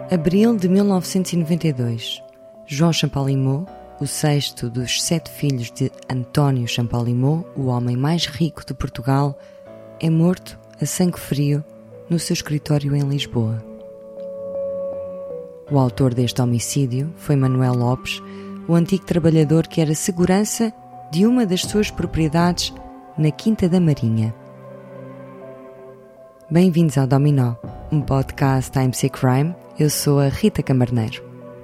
Abril de 1992. João Champalimaud, o sexto dos 7 filhos de António Champalimaud, o homem mais rico de Portugal, é morto a sangue frio no seu escritório em Lisboa. O autor deste homicídio foi Manuel Lopes, o antigo trabalhador que era segurança de uma das suas propriedades na Quinta da Marinha. Bem-vindos ao Dominó, um podcast AMC Crime. Eu sou a Rita Camarneiro.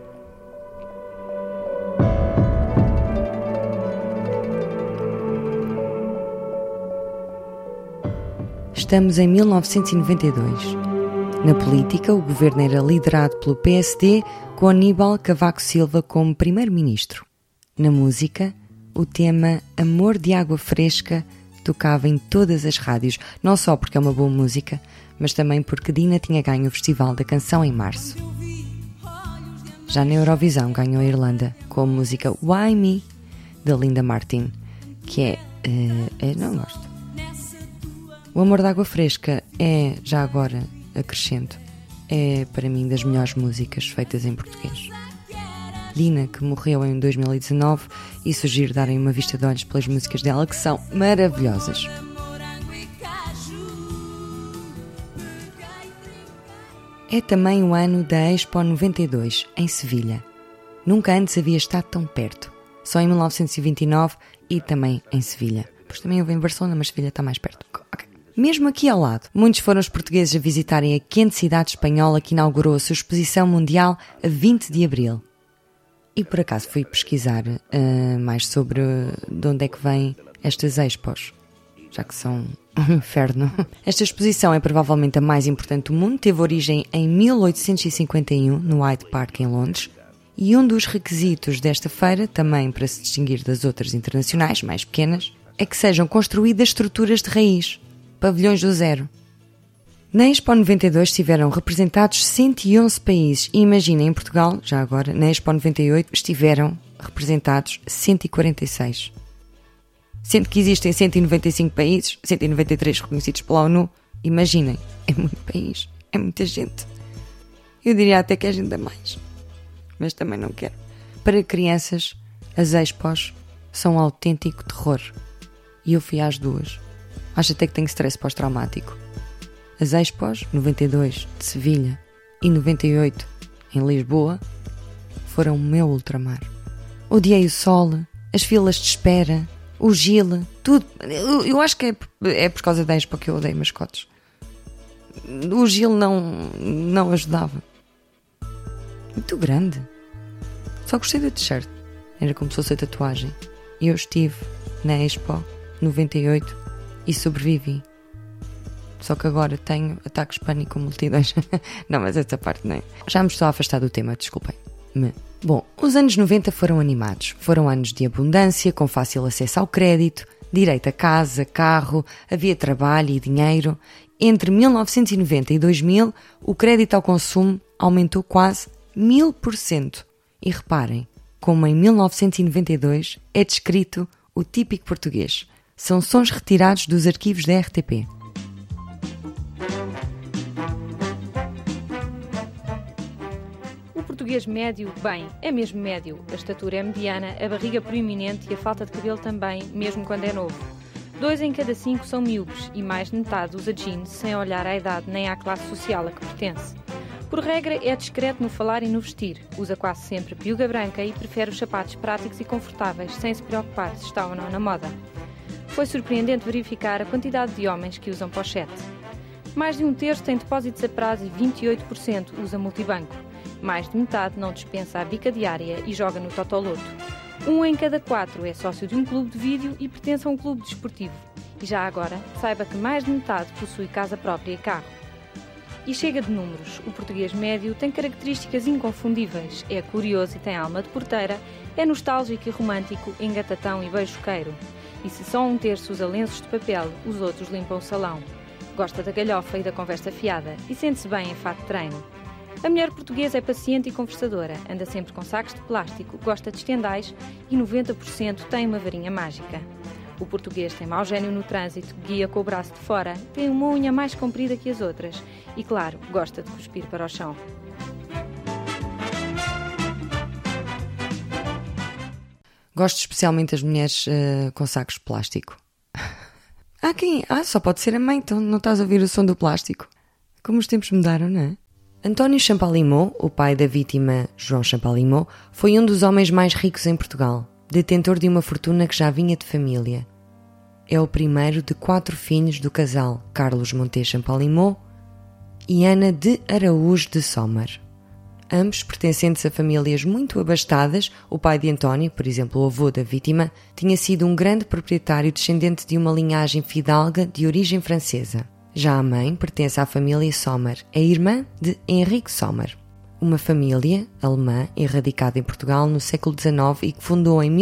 Estamos em 1992. Na política, o governo era liderado pelo PSD, com Aníbal Cavaco Silva como primeiro-ministro. Na música, o tema Amor de Água Fresca tocava em todas as rádios, não só porque é uma boa música, mas também porque Dina tinha ganho o Festival da Canção em março. Já na Eurovisão ganhou a Irlanda com a música Why Me, da Linda Martin, que não gosto. O Amor de Água Fresca é, já agora acrescento, é para mim das melhores músicas feitas em português. Dina, que morreu em 2019, e sugiro darem uma vista de olhos pelas músicas dela, que são maravilhosas. É também o ano da Expo 92, em Sevilha. Nunca antes havia estado tão perto. Só em 1929 e também em Sevilha. Pois também houve em Barcelona, mas Sevilha está mais perto. Okay. Mesmo aqui ao lado, muitos foram os portugueses a visitarem a quente cidade espanhola que inaugurou a sua exposição mundial a 20 de abril. E por acaso fui pesquisar mais sobre de onde é que vêm estas expos, já que são um inferno. Esta exposição é provavelmente a mais importante do mundo, teve origem em 1851 no Hyde Park em Londres, e um dos requisitos desta feira, também para se distinguir das outras internacionais, mais pequenas, é que sejam construídas estruturas de raiz, pavilhões do zero. Na Expo 92 estiveram representados 111 países e imaginem, em Portugal, já agora, na Expo 98 estiveram representados 146. Sendo que existem 195 países, 193 reconhecidos pela ONU, imaginem, é muito país, é muita gente. Eu diria até que é gente a mais, mas também não quero. Para crianças, as expos são um autêntico terror. E eu fui às duas. Acho até que tenho stress pós-traumático. As expos, 92 de Sevilha e 98 em Lisboa, foram o meu ultramar. Odiei o sol, as filas de espera, o Gil, tudo. Eu acho que é por causa da Expo que eu odeio mascotes. O Gil não ajudava. Muito grande. Só gostei da t-shirt. Era como se fosse a tatuagem. Eu estive na Expo 98 e sobrevivi. Só que agora tenho ataques de pânico com multidões. Não, mas essa parte nem. Já me estou a afastar do tema, desculpem-me. Bom, os anos 90 foram animados. Foram anos de abundância, com fácil acesso ao crédito, direito a casa, carro, havia trabalho e dinheiro. Entre 1990 e 2000, o crédito ao consumo aumentou quase 1000%. E reparem, como em 1992 é descrito o típico português. São sons retirados dos arquivos da RTP. O português médio, bem, é mesmo médio. A estatura é mediana, a barriga proeminente e a falta de cabelo também, mesmo quando é novo. 2 em cada 5 são miúdos e mais de metade usa jeans sem olhar à idade nem à classe social a que pertence. Por regra, é discreto no falar e no vestir. Usa quase sempre piuga branca e prefere os sapatos práticos e confortáveis, sem se preocupar se está ou não na moda. Foi surpreendente verificar a quantidade de homens que usam pochete. Mais de um terço tem depósitos a prazo e 28% usa multibanco. Mais de metade não dispensa a bica diária e joga no Totoloto. 1 em cada 4 é sócio de um clube de vídeo e pertence a um clube desportivo. E já agora, saiba que mais de metade possui casa própria e carro. E chega de números. O português médio tem características inconfundíveis. É curioso e tem alma de porteira, é nostálgico e romântico, engatatão e beijoqueiro. E se só um terço usa lenços de papel, os outros limpam o salão. Gosta da galhofa e da conversa fiada e sente-se bem em fato de treino. A mulher portuguesa é paciente e conversadora, anda sempre com sacos de plástico, gosta de estendais e 90% tem uma varinha mágica. O português tem mau gênio no trânsito, guia com o braço de fora, tem uma unha mais comprida que as outras e, claro, gosta de cuspir para o chão. Gosto especialmente das mulheres com sacos de plástico. Só pode ser a mãe, então não estás a ouvir o som do plástico. Como os tempos mudaram, não é? António Champalimau, o pai da vítima João Champalimau, foi um dos homens mais ricos em Portugal, detentor de uma fortuna que já vinha de família. É o primeiro de 4 filhos do casal Carlos Montes Champalimau e Ana de Araújo de Sommer. Ambos pertencentes a famílias muito abastadas. O pai de António, por exemplo, o avô da vítima, tinha sido um grande proprietário descendente de uma linhagem fidalga de origem francesa. Já a mãe pertence à família Sommer, é irmã de Henrique Sommer, uma família alemã erradicada em Portugal no século XIX e que fundou em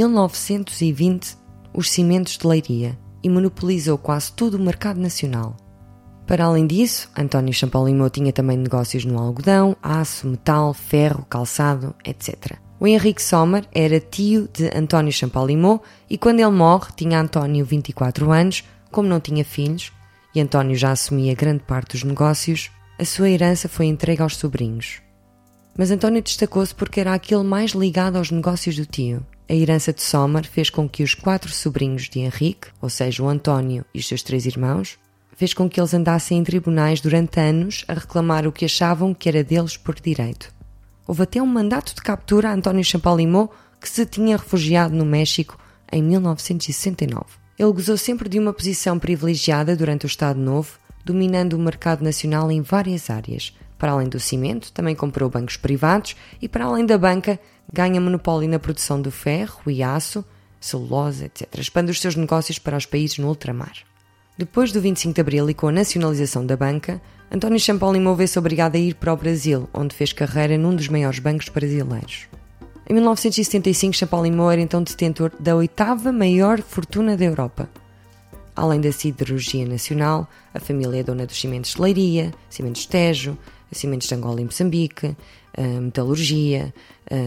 1920 os cimentos de Leiria e monopolizou quase todo o mercado nacional. Para além disso, António Champalimau tinha também negócios no algodão, aço, metal, ferro, calçado, etc. O Henrique Sommer era tio de António Champalimau e quando ele morre tinha António 24 anos, como não tinha filhos, e António já assumia grande parte dos negócios, a sua herança foi entregue aos sobrinhos. Mas António destacou-se porque era aquele mais ligado aos negócios do tio. A herança de Sommer fez com que os 4 sobrinhos de Henrique, ou seja, o António e os seus 3 irmãos, fez com que eles andassem em tribunais durante anos a reclamar o que achavam que era deles por direito. Houve até um mandato de captura a António Champalimau, que se tinha refugiado no México em 1969. Ele gozou sempre de uma posição privilegiada durante o Estado Novo, dominando o mercado nacional em várias áreas. Para além do cimento, também comprou bancos privados e, para além da banca, ganha monopólio na produção do ferro e aço, celulose, etc. Expande os seus negócios para os países no ultramar. Depois do 25 de Abril e com a nacionalização da banca, António Champalimau vê-se obrigado a ir para o Brasil, onde fez carreira num dos maiores bancos brasileiros. Em 1975, Champalimau era então detentor da 8ª maior fortuna da Europa. Além da siderurgia nacional, a família é dona dos cimentos de Leiria, cimentos de Tejo, cimentos de Angola e Moçambique, metalurgia,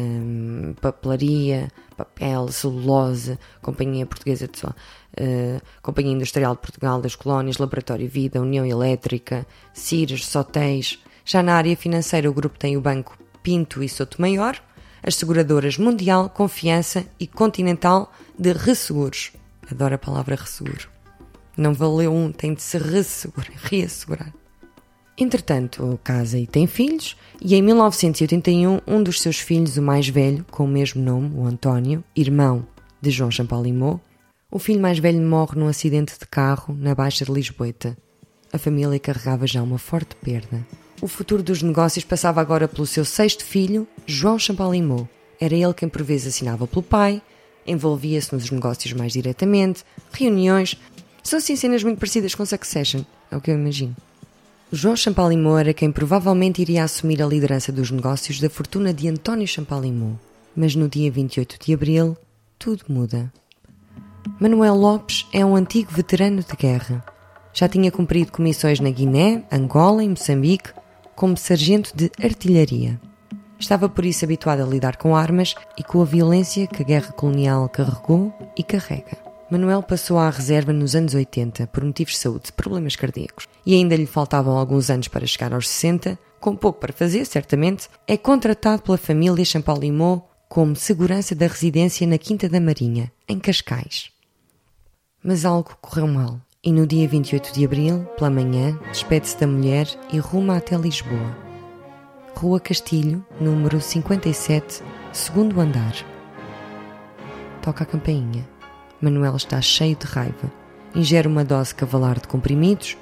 papelaria, papel, celulose, Companhia Portuguesa de Companhia Industrial de Portugal das Colónias, Laboratório Vida, União Elétrica, Cires, Sotéis. Já na área financeira, o grupo tem o Banco Pinto e Sotomayor, as seguradoras Mundial, Confiança e Continental de Resseguros. Adoro a palavra resseguro. Não valeu tem de se reassegurar. Entretanto, casa e tem filhos, e em 1981, um dos seus filhos, o mais velho, com o mesmo nome, o António, irmão de João Champalimau, o filho mais velho morre num acidente de carro na Baixa de Lisboeta. A família carregava já uma forte perda. O futuro dos negócios passava agora pelo seu 6º filho, João Champalimau. Era ele quem por vezes assinava pelo pai, envolvia-se nos negócios mais diretamente, reuniões. São assim cenas muito parecidas com Succession, é o que eu imagino. João Champalimau era quem provavelmente iria assumir a liderança dos negócios da fortuna de António Champalimau. Mas no dia 28 de Abril, tudo muda. Manuel Lopes é um antigo veterano de guerra. Já tinha cumprido comissões na Guiné, Angola e Moçambique como sargento de artilharia. Estava por isso habituado a lidar com armas e com a violência que a guerra colonial carregou e carrega. Manuel passou à reserva nos anos 80 por motivos de saúde, problemas cardíacos, e ainda lhe faltavam alguns anos para chegar aos 60, com pouco para fazer, certamente, é contratado pela família Champalimau como segurança da residência na Quinta da Marinha, em Cascais. Mas algo correu mal, e no dia 28 de Abril, pela manhã, despede-se da mulher e ruma até Lisboa. Rua Castilho, número 57, segundo andar. Toca a campainha. Manuel está cheio de raiva, ingere uma dose cavalar de comprimidos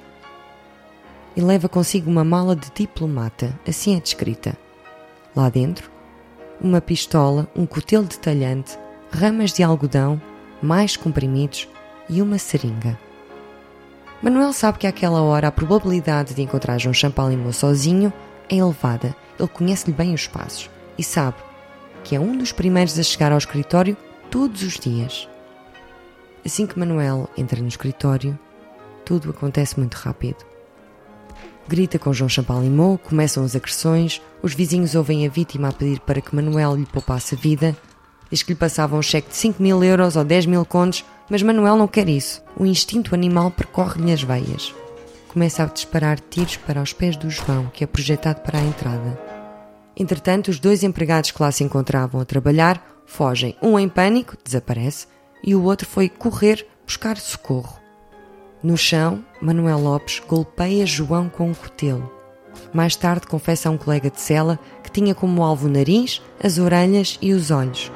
e leva consigo uma mala de diplomata, assim é descrita. Lá dentro, uma pistola, um cutelo de talhante, ramas de algodão, mais comprimidos e uma seringa. Manuel sabe que àquela hora a probabilidade de encontrar João Champalimau sozinho é elevada. Ele conhece-lhe bem os passos e sabe que é um dos primeiros a chegar ao escritório todos os dias. Assim que Manuel entra no escritório, tudo acontece muito rápido. Grita com João Champalimau, começam as agressões, os vizinhos ouvem a vítima a pedir para que Manuel lhe poupasse a vida, diz que lhe passavam um cheque de 5.000 euros ou 10.000 contos, mas Manuel não quer isso. O instinto animal percorre-lhe as veias. Começa a disparar tiros para os pés do João, que é projetado para a entrada. Entretanto, os 2 empregados que lá se encontravam a trabalhar Fogem, um em pânico, desaparece, e o outro foi correr buscar socorro. No chão, Manuel Lopes golpeia João com um cutelo. Mais tarde confessa a um colega de cela que tinha como alvo o nariz, as orelhas e os olhos.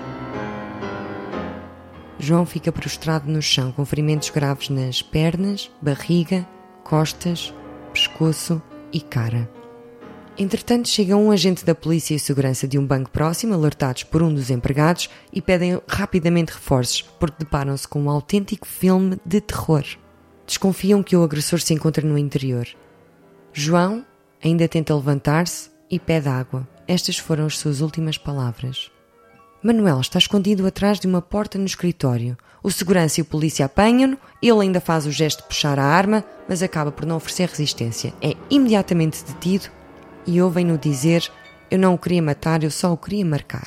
João fica prostrado no chão com ferimentos graves nas pernas, barriga, costas, pescoço e cara. Entretanto, chega um agente da polícia e segurança de um banco próximo, alertados por um dos empregados, e pedem rapidamente reforços, porque deparam-se com um autêntico filme de terror. Desconfiam que o agressor se encontra no interior. João ainda tenta levantar-se e pede água. Estas foram as suas últimas palavras. Manuel está escondido atrás de uma porta no escritório. O segurança e o polícia apanham-no, ele ainda faz o gesto de puxar a arma, mas acaba por não oferecer resistência. É imediatamente detido e ouvem-no dizer: "Eu não o queria matar, eu só o queria marcar."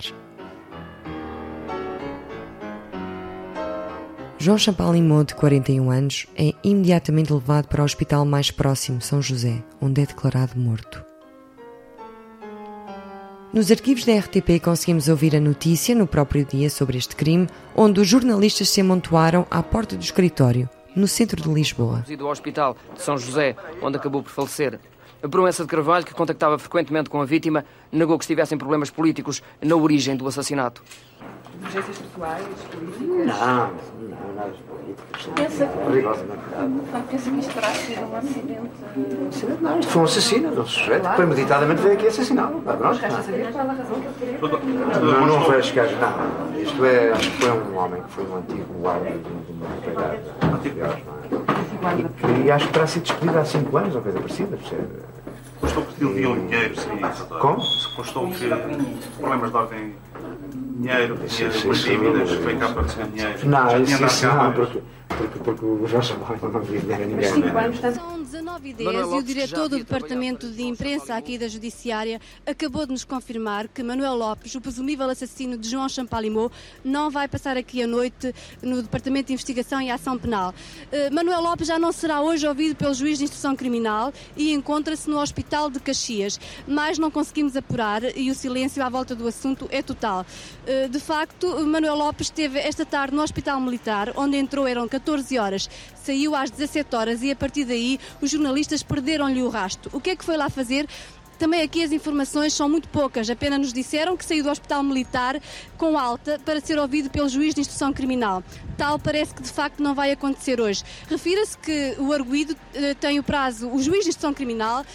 João Champalimau, de 41 anos, é imediatamente levado para o hospital mais próximo, São José, onde é declarado morto. Nos arquivos da RTP conseguimos ouvir a notícia no próprio dia sobre este crime, onde os jornalistas se amontoaram à porta do escritório, no centro de Lisboa. Conduzido ao hospital de São José, onde acabou por falecer. A Proença de Carvalho, que contactava frequentemente com a vítima, negou que estivessem problemas políticos na origem do assassinato. Urgências pessoais, políticas? Não, nada de políticas. Pensa Rigorosamente. que isto terá sido um acidente? Não, isto foi um assassino. Um sujeito que premeditadamente veio aqui assassiná-lo. Resta saber qual a razão que ele queria. Não foi este caso, não. Isto é, foi um homem que foi um antigo guarda de uma propriedade. E acho que terá sido despedido há 5 anos, ou coisa parecida. Constou que pediu dinheiro, sim. Como? Constou que problemas de ordem dinheiro, dívidas, veio cá para receber dinheiro. Não, isso não, porque o João Champalimau não devia dinheiro a ninguém. São 19h10 e o diretor do Departamento de Imprensa aqui da Judiciária acabou de nos confirmar que Manuel Lopes, o presumível assassino de João Champalimau, não vai passar aqui a noite no Departamento de Investigação e Ação Penal. Manuel Lopes já não será hoje ouvido pelo juiz de instrução criminal e encontra-se no Hospital de Caxias, mas não conseguimos apurar e o silêncio à volta do assunto é total. De facto, Manuel Lopes esteve esta tarde no Hospital Militar, onde entrou eram 14 horas, saiu às 17 horas e a partir daí os jornalistas perderam-lhe o rasto. O que é que foi lá fazer? Também aqui as informações são muito poucas, apenas nos disseram que saiu do Hospital Militar com alta para ser ouvido pelo juiz de instrução criminal. Tal parece que de facto não vai acontecer hoje. Refira-se que o arguido tem o prazo, o juiz de instrução criminal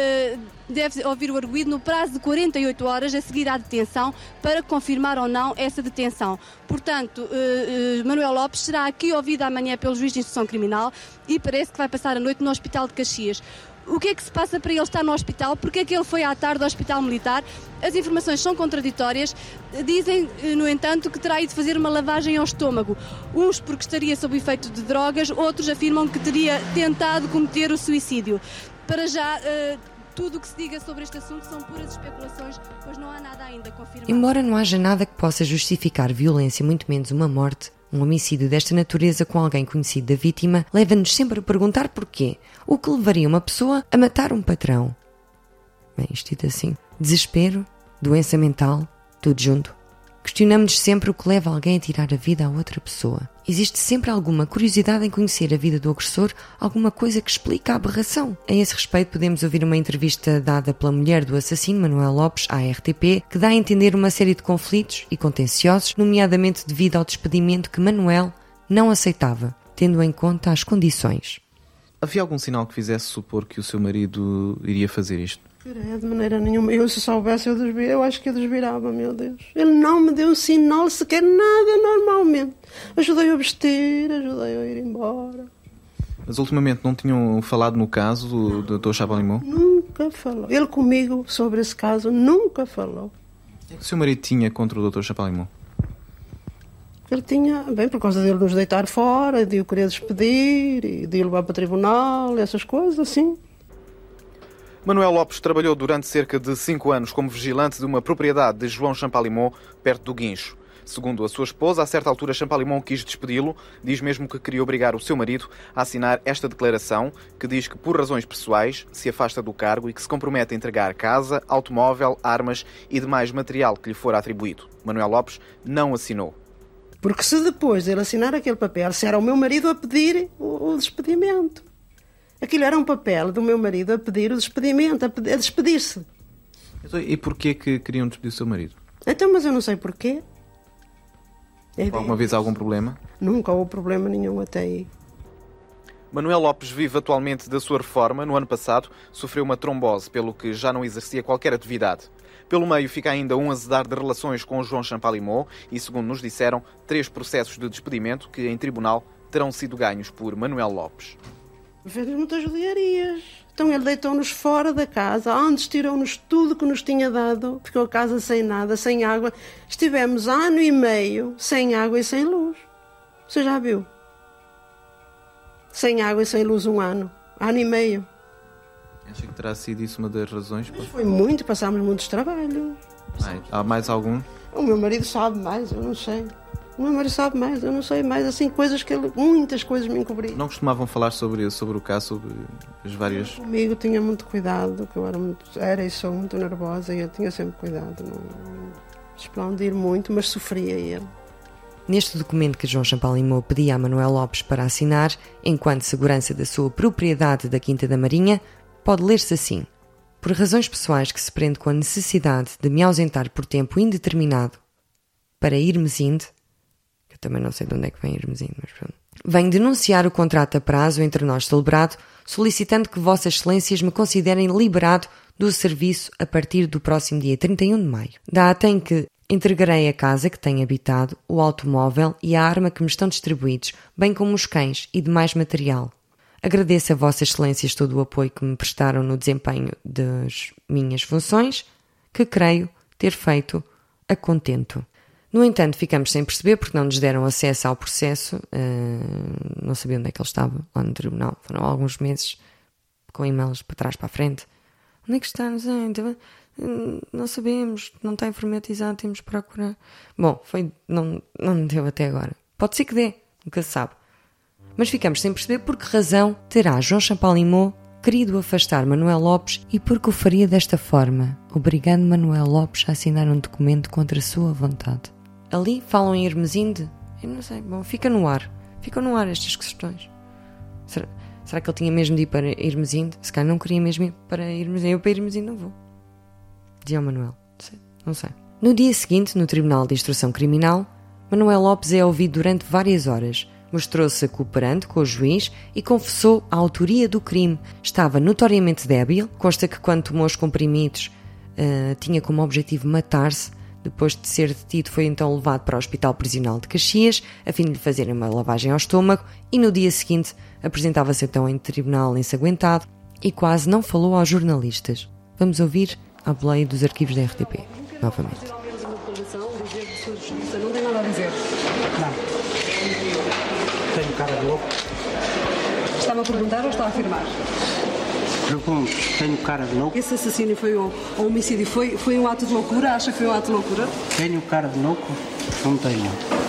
deve ouvir o arguido no prazo de 48 horas a seguir à detenção para confirmar ou não essa detenção. Portanto, Manuel Lopes será aqui ouvido amanhã pelo juiz de instrução criminal e parece que vai passar a noite no Hospital de Caxias. O que é que se passa para ele estar no hospital? Porque é que ele foi à tarde ao Hospital Militar? As informações são contraditórias. Dizem, no entanto, que terá ido fazer uma lavagem ao estômago. Uns porque estaria sob efeito de drogas, outros afirmam que teria tentado cometer o suicídio. Para já, tudo o que se diga sobre este assunto são puras especulações, pois não há nada ainda confirmado. Embora não haja nada que possa justificar violência, muito menos uma morte, um homicídio desta natureza com alguém conhecido da vítima leva-nos sempre a perguntar porquê. O que levaria uma pessoa a matar um patrão? Bem, isto dito assim. Desespero, doença mental, tudo junto. Questionamos-nos sempre o que leva alguém a tirar a vida a outra pessoa. Existe sempre alguma curiosidade em conhecer a vida do agressor, alguma coisa que explica a aberração. A esse respeito podemos ouvir uma entrevista dada pela mulher do assassino, Manuel Lopes, à RTP, que dá a entender uma série de conflitos e contenciosos, nomeadamente devido ao despedimento que Manuel não aceitava, tendo em conta as condições. Havia algum sinal que fizesse supor que o seu marido iria fazer isto? De maneira nenhuma. Eu, se soubesse, eu acho que eu desvirava, meu Deus. Ele não me deu um sinal sequer nada normalmente. Ajudei-o a vestir, ajudei-o a ir embora. Mas ultimamente não tinham falado no caso do Dr. Champalimau? Nunca falou. Ele comigo sobre esse caso nunca falou. O que o seu marido tinha contra o Dr. Champalimau? Ele tinha, bem, por causa dele nos deitar fora, de o querer despedir, e de o levar para o tribunal, essas coisas assim. Manuel Lopes trabalhou durante cerca de 5 anos como vigilante de uma propriedade de João Champalimau, perto do Guincho. Segundo a sua esposa, a certa altura Champalimau quis despedi-lo, diz mesmo que queria obrigar o seu marido a assinar esta declaração, que diz que por razões pessoais se afasta do cargo e que se compromete a entregar casa, automóvel, armas e demais material que lhe for atribuído. Manuel Lopes não assinou. Porque se depois dele assinar aquele papel, se era o meu marido a pedir o despedimento. Aquilo era um papel do meu marido a pedir o despedimento, a despedir-se. E porquê que queriam despedir o seu marido? Então, mas eu não sei porquê. Alguma vez há algum problema? Nunca houve problema nenhum até aí. Manuel Lopes vive atualmente da sua reforma. No ano passado sofreu uma trombose, pelo que já não exercia qualquer atividade. Pelo meio fica ainda um azedar de relações com João Champalimau e, segundo nos disseram, 3 processos de despedimento que, em tribunal, terão sido ganhos por Manuel Lopes. Fez muitas judiarias. Então ele deitou-nos fora da casa, antes tirou-nos tudo que nos tinha dado, ficou a casa sem nada, sem água. Estivemos ano e meio sem água e sem luz. Você já viu? Sem água e sem luz um ano e meio. Acha que terá sido isso uma das razões? Mas foi muito, passámos muitos trabalhos. Há mais algum? O meu marido sabe mais, eu não sei. O meu marido sabe mais, eu não sei mais. Assim, coisas que ele, muitas coisas me encobriam. Não costumavam falar sobre o caso, sobre as várias... Comigo tinha muito cuidado, que eu era e sou muito nervosa e eu tinha sempre cuidado. Não explodir muito, mas sofria ele. Neste documento que João Champalimau pedia a Manuel Lopes para assinar, enquanto segurança da sua propriedade da Quinta da Marinha, pode ler-se assim: por razões pessoais que se prende com a necessidade de me ausentar por tempo indeterminado para Irmesinde, que eu também não sei de onde é que vem Irmesinde, mas pronto, venho denunciar o contrato a prazo entre nós celebrado, solicitando que Vossas Excelências me considerem liberado do serviço a partir do próximo dia 31 de maio. Data em que entregarei a casa que tenho habitado, o automóvel e a arma que me estão distribuídos, bem como os cães e demais material. Agradeço a Vossas Excelências todo o apoio que me prestaram no desempenho das minhas funções, que creio ter feito a contento. No entanto, ficamos sem perceber porque não nos deram acesso ao processo. Não sabia onde é que ele estava, lá no tribunal. Foram alguns meses com e-mails para trás, para a frente. Onde é que está? Não sabemos, não está informatizado, temos de procurar. Bom, não deu até agora. Pode ser que dê, nunca se sabe. Mas ficamos sem perceber por que razão terá João Champalimau querido afastar Manuel Lopes e por que o faria desta forma, obrigando Manuel Lopes a assinar um documento contra a sua vontade. Ali falam em Irmesinde? Eu não sei, bom, fica no ar estas questões. Será que ele tinha mesmo de ir para Irmesinde? Se calhar não queria mesmo ir para Irmesinde. Eu para Irmesinde não vou. Dizia o Manuel. Não sei. No dia seguinte, no Tribunal de Instrução Criminal, Manuel Lopes é ouvido durante várias horas. Mostrou-se cooperante com o juiz e confessou a autoria do crime. Estava notoriamente débil. Consta que quando tomou os comprimidos tinha como objetivo matar-se. Depois de ser detido, foi então levado para o Hospital Prisional de Caxias, a fim de lhe fazerem uma lavagem ao estômago, e no dia seguinte apresentava-se então em tribunal ensanguentado e quase não falou aos jornalistas. Vamos ouvir a boleia dos arquivos da RTP, novamente. Não tem nada a dizer. Não. Tenho cara de louco. Está-me a perguntar ou está a afirmar? Pergunto, tenho cara de louco? Esse assassínio foi um homicídio, foi um ato de loucura? Acha que foi um ato de loucura? Tenho cara de louco? Não tenho.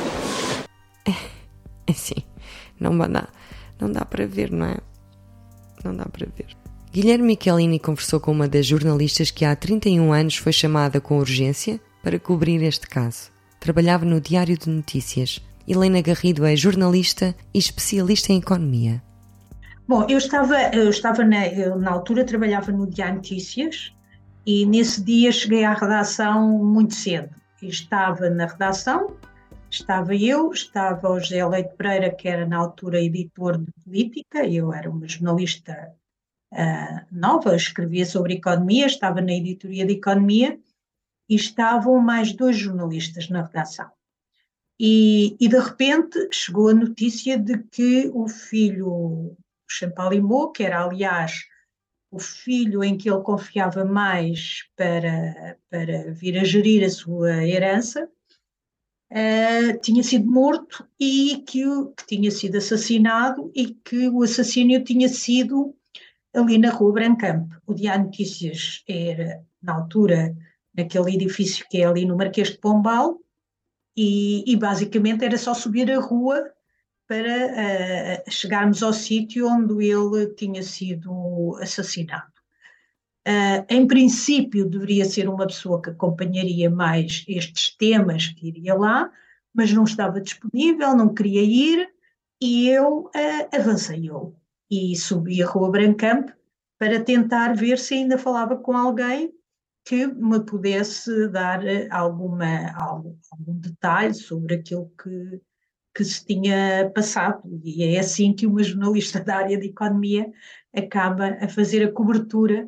É assim, não dá para ver, não é? Não dá para ver. Guilherme Michelini conversou com uma das jornalistas que há 31 anos foi chamada com urgência para cobrir este caso. Trabalhava no Diário de Notícias. Helena Garrido é jornalista e especialista em economia. Bom, eu estava na altura, trabalhava no Diário de Notícias e nesse dia cheguei à redação muito cedo. Estava na redação, estava o José Leite Pereira, que era na altura editor de política, eu era uma jornalista nova, escrevia sobre economia, estava na editoria de economia e estavam mais 2 jornalistas na redação. E de repente chegou a notícia de que o filho Champalimau, que era aliás o filho em que ele confiava mais para vir a gerir a sua herança, tinha sido morto e que tinha sido assassinado e que o assassínio tinha sido ali na Rua Brancamp. O Diário de Notícias era, na altura, naquele edifício que é ali no Marquês de Pombal, e basicamente era só subir a rua para chegarmos ao sítio onde ele tinha sido assassinado. Em princípio, deveria ser uma pessoa que acompanharia mais estes temas, que iria lá, mas não estava disponível, não queria ir, e eu avancei e subi a Rua Brancamp para tentar ver se ainda falava com alguém que me pudesse dar algum detalhe sobre aquilo que se tinha passado. E é assim que uma jornalista da área de economia acaba a fazer a cobertura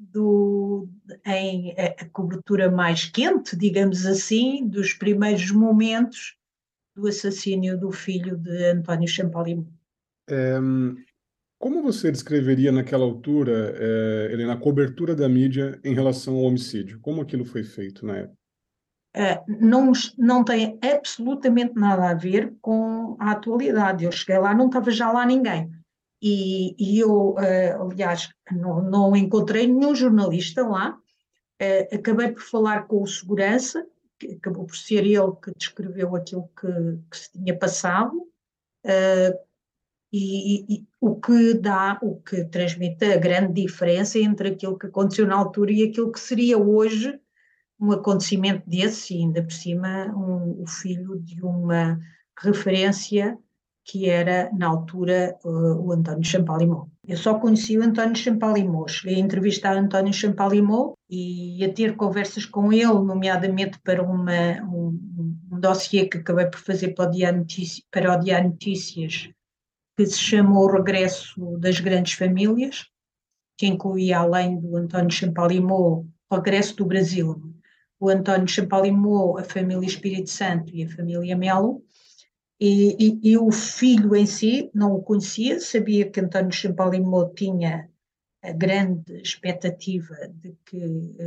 a cobertura mais quente, digamos assim, dos primeiros momentos do assassínio do filho de António Champalimau. Como você descreveria naquela altura, Helena, a cobertura da mídia em relação ao homicídio? Como aquilo foi feito na época? Não tem absolutamente nada a ver com a atualidade. Eu cheguei lá, não estava já lá ninguém. E eu, aliás, não encontrei nenhum jornalista lá. Acabei por falar com o segurança, que acabou por ser ele que descreveu aquilo que se tinha passado. E o que transmite a grande diferença entre aquilo que aconteceu na altura e aquilo que seria hoje um acontecimento desse, e ainda por cima o filho de uma referência que era, na altura, o António Champalimau. Eu só conheci o António Champalimau, cheguei a entrevistar o António Champalimau e a ter conversas com ele, nomeadamente para um dossiê que acabei por fazer para o Diário Notícias, que se chama O Regresso das Grandes Famílias, que incluía, além do António Champalimau, o Regresso do Brasil, o António Champalimau, a família Espírito Santo e a família Melo, e o filho em si não o conhecia, sabia que António Champalimau tinha a grande expectativa de que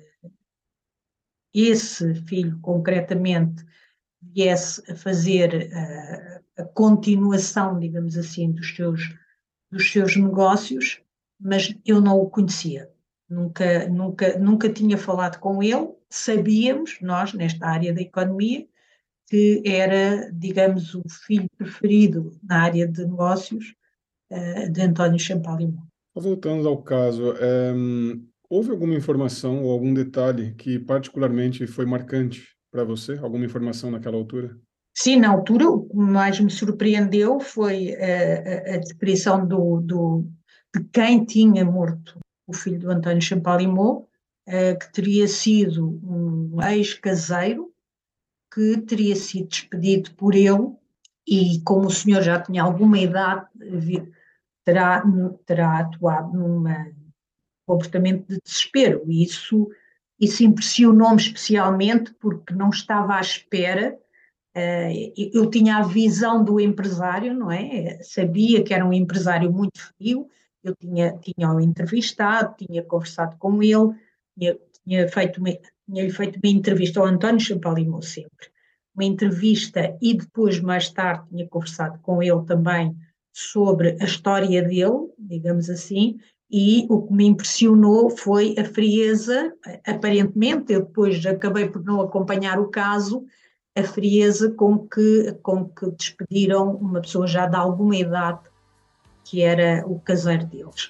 esse filho, concretamente, viesse a fazer a continuação, digamos assim, dos seus negócios, mas eu não o conhecia. Nunca tinha falado com ele. Sabíamos, nós, nesta área da economia, que era, digamos, o filho preferido na área de negócios de António Champalimau. Voltando ao caso, houve alguma informação ou algum detalhe que particularmente foi marcante para você? Alguma informação naquela altura? Sim, na altura o que mais me surpreendeu foi a descrição de quem tinha morto o filho do António Champalimau, que teria sido um ex-caseiro que teria sido despedido por ele, e como o senhor já tinha alguma idade, terá atuado num comportamento de desespero, e isso impressionou-me especialmente porque não estava à espera. Eu tinha a visão do empresário, não é? Sabia que era um empresário muito frio, eu tinha-o entrevistado, tinha conversado com ele, tinha-lhe feito uma entrevista ao António Champalimau sempre, uma entrevista, e depois, mais tarde, tinha conversado com ele também sobre a história dele, digamos assim, e o que me impressionou foi a frieza, aparentemente, eu depois acabei por não acompanhar o caso, a frieza com que despediram uma pessoa já de alguma idade, que era o caseiro deles.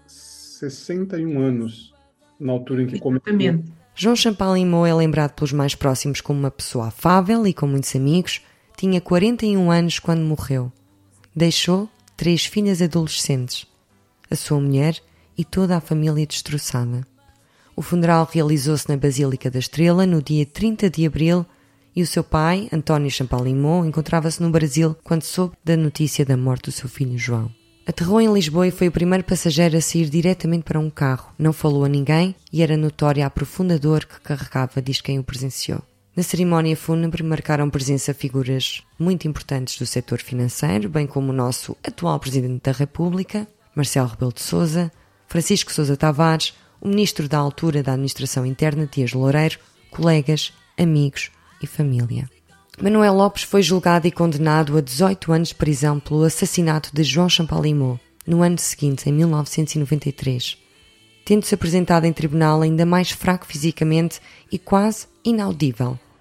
61 anos, na altura em que começou. João Champalimau é lembrado pelos mais próximos como uma pessoa afável e com muitos amigos. Tinha 41 anos quando morreu. Deixou 3 filhas adolescentes, a sua mulher e toda a família destroçada. O funeral realizou-se na Basílica da Estrela no dia 30 de abril e o seu pai, António Champalimau, encontrava-se no Brasil quando soube da notícia da morte do seu filho João. Aterrou em Lisboa e foi o primeiro passageiro a sair diretamente para um carro. Não falou a ninguém e era notória a profunda dor que carregava, diz quem o presenciou. Na cerimónia fúnebre marcaram presença figuras muito importantes do setor financeiro, bem como o nosso atual Presidente da República, Marcelo Rebelo de Sousa, Francisco Sousa Tavares, o Ministro da altura da Administração Interna, Dias Loureiro, colegas, amigos e família. Manuel Lopes foi julgado e condenado a 18 anos de prisão pelo assassinato de João Champalimau, no ano seguinte, em 1993, tendo-se apresentado em tribunal ainda mais fraco fisicamente e quase inaudível.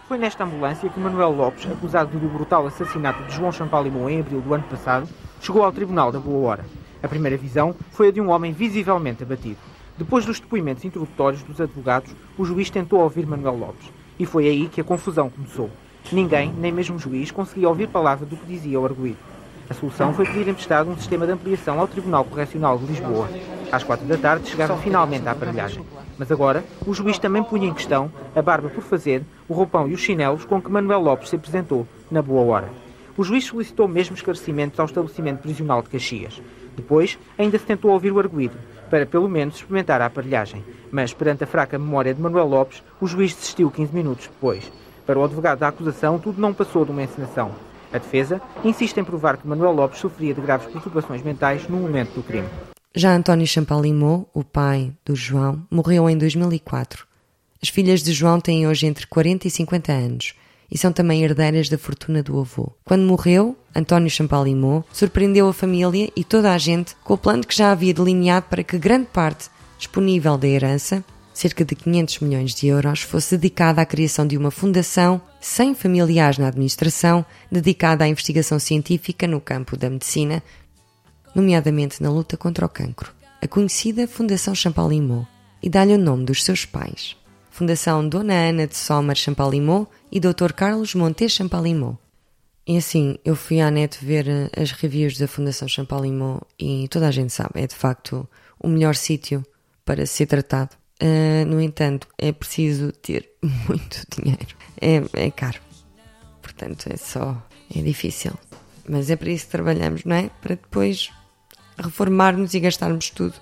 Foi nesta ambulância que Manuel Lopes, acusado do brutal assassinato de João Champalimau em abril do ano passado, chegou ao tribunal da Boa Hora. A primeira visão foi a de um homem visivelmente abatido. Depois dos depoimentos introdutórios dos advogados, o juiz tentou ouvir Manuel Lopes. E foi aí que a confusão começou. Ninguém, nem mesmo o juiz, conseguia ouvir palavra do que dizia o arguido. A solução foi pedir emprestado um sistema de ampliação ao Tribunal Correcional de Lisboa. Às 4 da tarde chegava finalmente a aparelhagem. Mas agora, o juiz também punha em questão a barba por fazer, o roupão e os chinelos com que Manuel Lopes se apresentou na Boa Hora. O juiz solicitou mesmo esclarecimentos ao estabelecimento prisional de Caxias. Depois, ainda se tentou ouvir o arguido, para pelo menos experimentar a aparelhagem. Mas, perante a fraca memória de Manuel Lopes, o juiz desistiu 15 minutos depois. Para o advogado da acusação, tudo não passou de uma encenação. A defesa insiste em provar que Manuel Lopes sofria de graves perturbações mentais no momento do crime. Já António Champalimau, o pai do João, morreu em 2004. As filhas de João têm hoje entre 40 e 50 anos e são também herdeiras da fortuna do avô. Quando morreu, António Champalimau surpreendeu a família e toda a gente com o plano que já havia delineado para que grande parte disponível da herança, cerca de 500 milhões de euros, fosse dedicada à criação de uma fundação sem familiares na administração, dedicada à investigação científica no campo da medicina, nomeadamente na luta contra o cancro. A conhecida Fundação Champalimau, e dá-lhe o nome dos seus pais. Fundação Dona Ana de Sommer Champalimau e Dr. Carlos Montes Champalimau. E assim, eu fui à net ver as reviews da Fundação Champalimau e toda a gente sabe, é de facto o melhor sítio para ser tratado. No entanto, é preciso ter muito dinheiro. É caro. Portanto, é difícil. Mas é para isso que trabalhamos, não é? Para depois reformarmos e gastarmos tudo.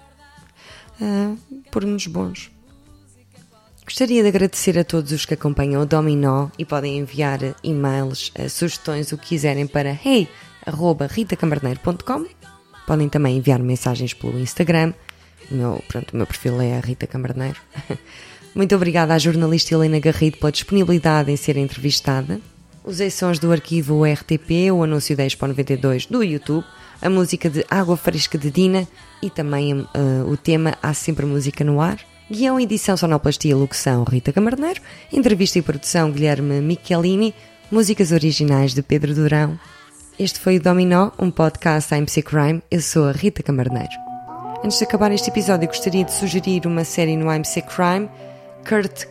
Por-nos bons. Gostaria de agradecer a todos os que acompanham o Dominó e podem enviar e-mails, sugestões, o que quiserem para hey@ritacamarneiro.com. Podem também enviar mensagens pelo Instagram. O meu perfil é a Rita Camarneiro. Muito obrigada à jornalista Helena Garrido pela disponibilidade em ser entrevistada. Usei sons do arquivo RTP, o anúncio da Expo 92 do YouTube, a música de Água Fresca de Dina e também o tema Há Sempre Música no Ar. Guião, edição, sonoplastia, locução Rita Camarneiro. Entrevista e produção Guilherme Michelini. Músicas originais de Pedro Durão. Este foi o Dominó, um podcast da AMC Crime. Eu sou a Rita Camarneiro. Antes de acabar este episódio, gostaria de sugerir uma série no AMC Crime, Kurt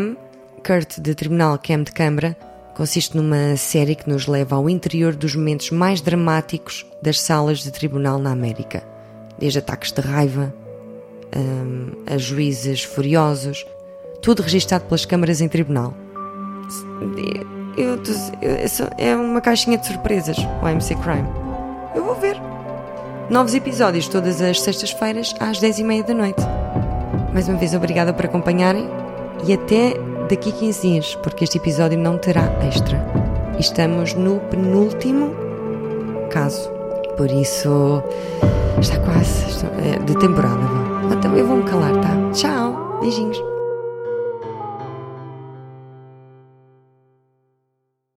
de Tribunal, Cam de Câmara. Consiste numa série que nos leva ao interior dos momentos mais dramáticos das salas de tribunal na América. Desde ataques de raiva, a juízes furiosos, tudo registado pelas câmaras em tribunal. É uma caixinha de surpresas, o AMC Crime. Eu vou ver. Novos episódios todas as sextas-feiras às 10h30 da noite. Mais uma vez, obrigada por acompanharem e até daqui a 15 dias, porque este episódio não terá extra. Estamos no penúltimo caso, por isso está quase de temporada. Então eu vou-me calar, tá? Tchau, beijinhos.